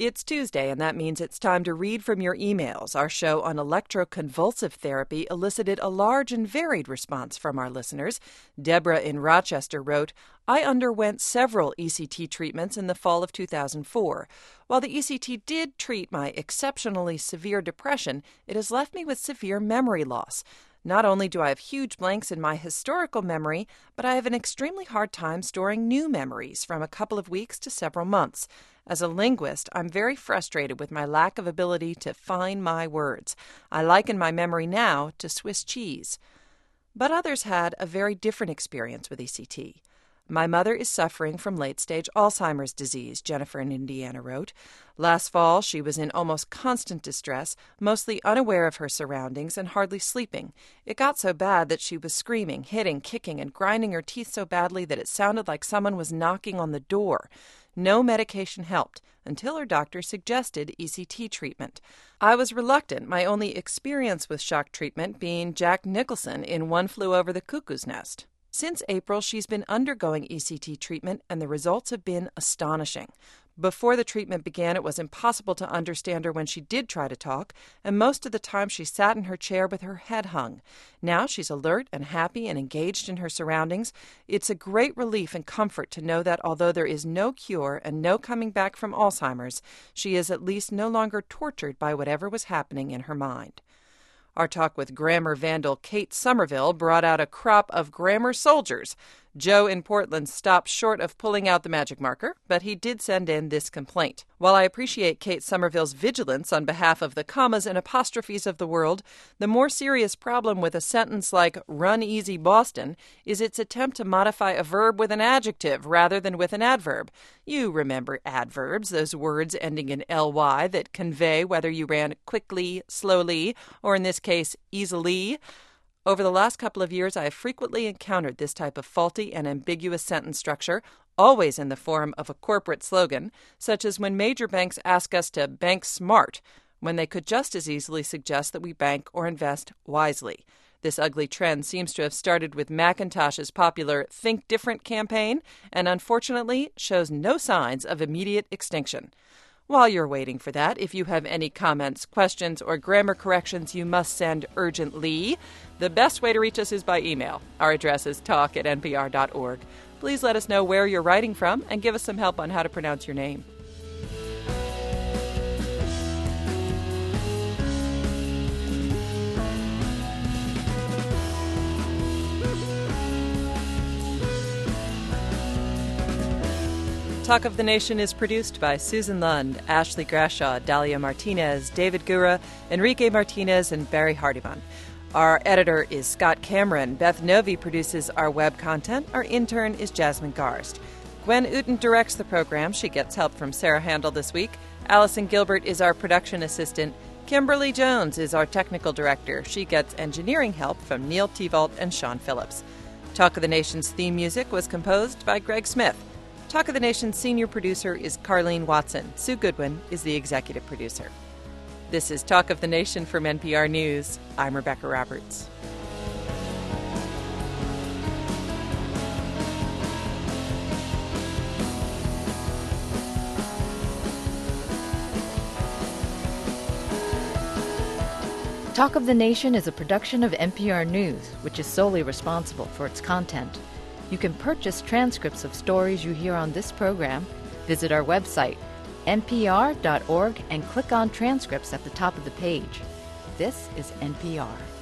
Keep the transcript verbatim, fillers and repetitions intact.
It's Tuesday, and that means it's time to read from your emails. Our show on electroconvulsive therapy elicited a large and varied response from our listeners. Deborah in Rochester wrote, I underwent several E C T treatments in the fall of two thousand four. While the E C T did treat my exceptionally severe depression, it has left me with severe memory loss. Not only do I have huge blanks in my historical memory, but I have an extremely hard time storing new memories from a couple of weeks to several months. As a linguist, I'm very frustrated with my lack of ability to find my words. I liken my memory now to Swiss cheese. But others had a very different experience with E C T. My mother is suffering from late-stage Alzheimer's disease, Jennifer in Indiana wrote. Last fall, she was in almost constant distress, mostly unaware of her surroundings and hardly sleeping. It got so bad that she was screaming, hitting, kicking, and grinding her teeth so badly that it sounded like someone was knocking on the door. No medication helped until her doctor suggested E C T treatment. I was reluctant, my only experience with shock treatment being Jack Nicholson in One Flew Over the Cuckoo's Nest. Since April, she's been undergoing E C T treatment, and the results have been astonishing. Before the treatment began, it was impossible to understand her when she did try to talk, and most of the time she sat in her chair with her head hung. Now she's alert and happy and engaged in her surroundings. It's a great relief and comfort to know that although there is no cure and no coming back from Alzheimer's, she is at least no longer tortured by whatever was happening in her mind. Our talk with grammar vandal Kate Somerville brought out a crop of grammar soldiers. Joe in Portland stopped short of pulling out the magic marker, but he did send in this complaint. While I appreciate Kate Somerville's vigilance on behalf of the commas and apostrophes of the world, the more serious problem with a sentence like "Run easy Boston" is its attempt to modify a verb with an adjective rather than with an adverb. You remember adverbs, those words ending in ly that convey whether you ran quickly, slowly, or in this case, easily. Over the last couple of years, I have frequently encountered this type of faulty and ambiguous sentence structure, always in the form of a corporate slogan, such as when major banks ask us to bank smart, when they could just as easily suggest that we bank or invest wisely. This ugly trend seems to have started with Macintosh's popular Think Different campaign, and unfortunately shows no signs of immediate extinction. While you're waiting for that, if you have any comments, questions, or grammar corrections you must send urgently, the best way to reach us is by email. Our address is talk at n p r dot org. Please let us know where you're writing from and give us some help on how to pronounce your name. Talk of the Nation is produced by Susan Lund, Ashley Grashaw, Dalia Martinez, David Gura, Enrique Martinez, and Barry Hardiman. Our editor is Scott Cameron. Beth Novi produces our web content. Our intern is Jasmine Garst. Gwen Uten directs the program. She gets help from Sarah Handel this week. Allison Gilbert is our production assistant. Kimberly Jones is our technical director. She gets engineering help from Neil Tevault and Sean Phillips. Talk of the Nation's theme music was composed by Greg Smith. Talk of the Nation's senior producer is Carlene Watson. Sue Goodwin is the executive producer. This is Talk of the Nation from N P R News. I'm Rebecca Roberts. Talk of the Nation is a production of N P R News, which is solely responsible for its content. You can purchase transcripts of stories you hear on this program. Visit our website, n p r dot org, and click on transcripts at the top of the page. This is N P R.